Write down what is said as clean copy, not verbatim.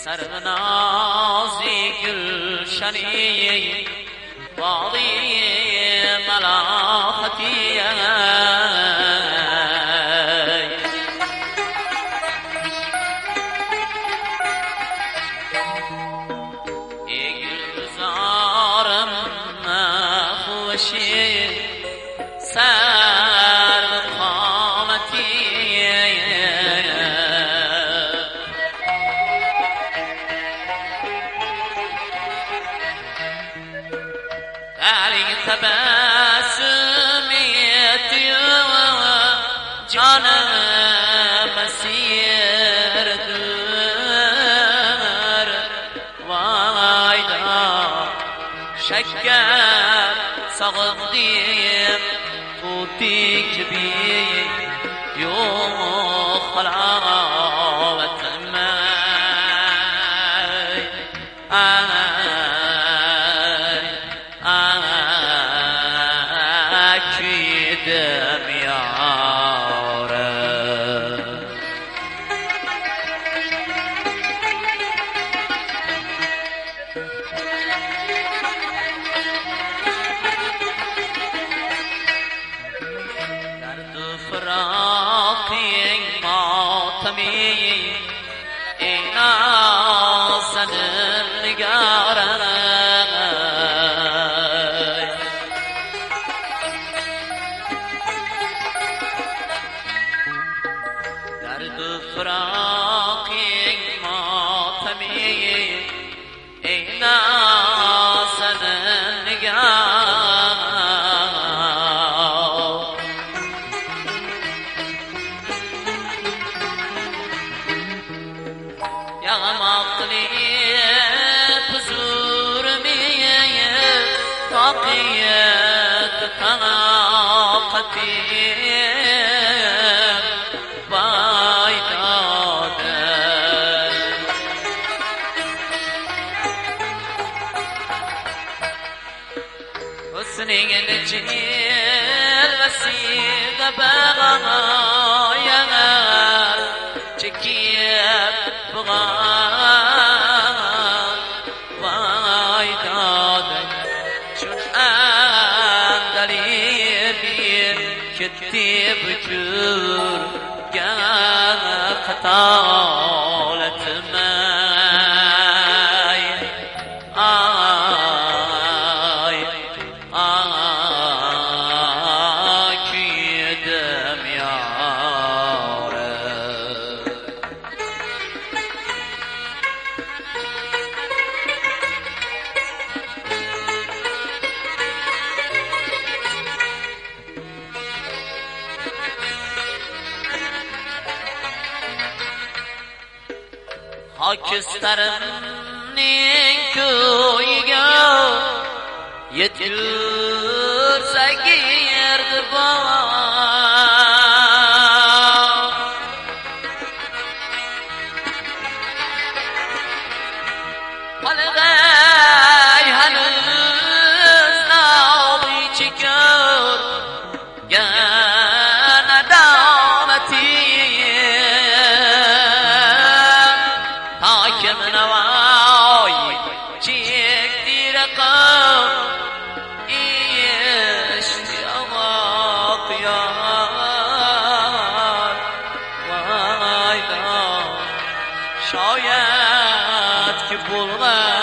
سرنازی گلشنی باغی ملاحتی ای گلزارم خوشی سر قامتی تبسمیتی جانم مسیر دور وایدا شکر سغدیم توتی کبی یوم خلاوت حسنی الجیل وسید بغایا چکیت بغان وای داده چون اندلی بیر کتی بجور گم قطالت Aküsterim köyge yetirse girdi bağ Halgay henüz nabı çekiyor gene daveti Hakim Nevai çekti rakam iştiyak yar Vay da şayet ki bulmaz